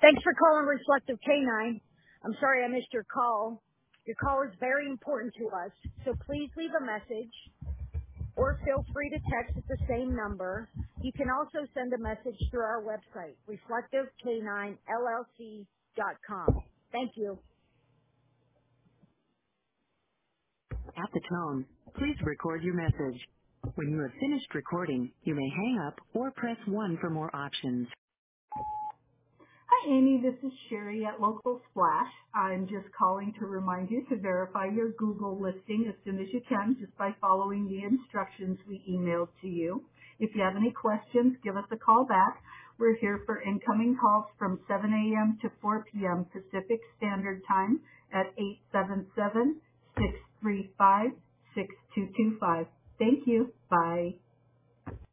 Thanks for calling Reflective Canine. I'm sorry I missed your call. Your call is very important to us, so please leave a message or feel free to text at the same number. You can also send a message through our website, reflectivecaninellc.com. Thank you. At the tone, please record your message. When you have finished recording, you may hang up or press 1 for more options. Hi, Amy. This is Sherry at Local Splash. I'm just calling to remind you to verify your Google listing as soon as you can just by following the instructions we emailed to you. If you have any questions, give us a call back. We're here for incoming calls from 7 a.m. to 4 p.m. Pacific Standard Time at 877-635-6225. Thank you. Bye.